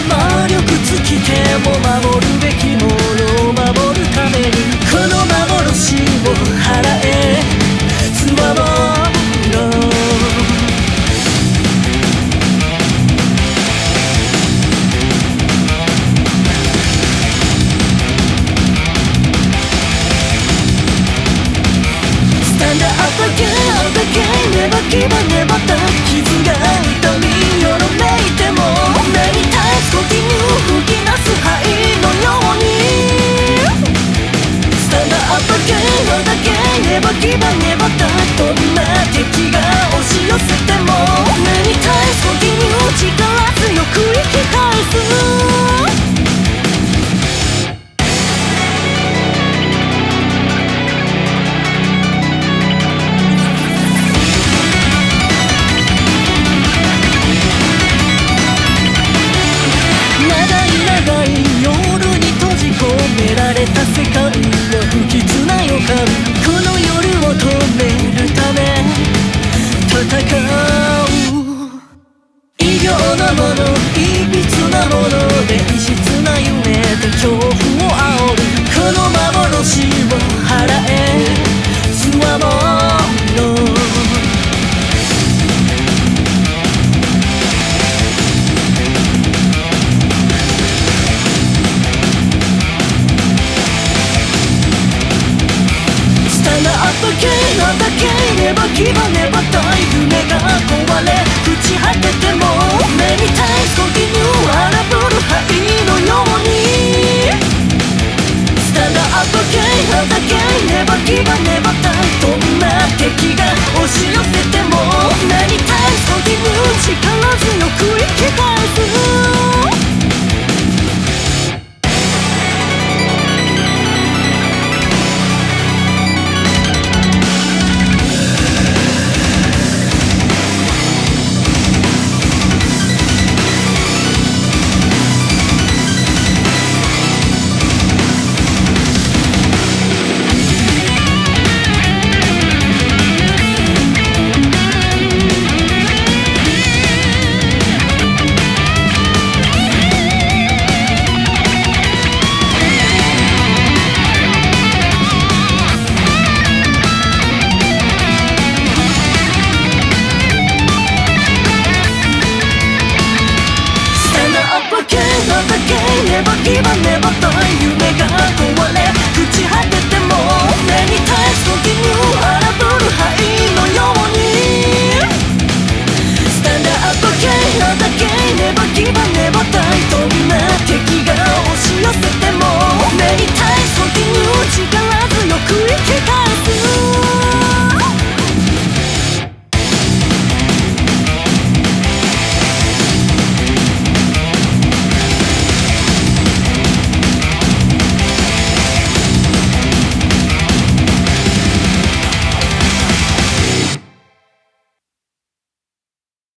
魔力尽きても守るべきものを守るためにこの幻を払えつわものネバキバネバった傷が痛みよろめいても目に絶えず時に吹き出す灰のようにスタンダーアップゲームだけネバキバネバったどんな敵が押し寄せても目に絶えず時に力強く生き返す世界は不吉な予感この夜を止めるため戦う異形なものいびつなもので異質な夢で恐怖を煽るこの幻を払えつわものだけネバキバネバった夢が壊れ朽ち果てても目に絶えず時に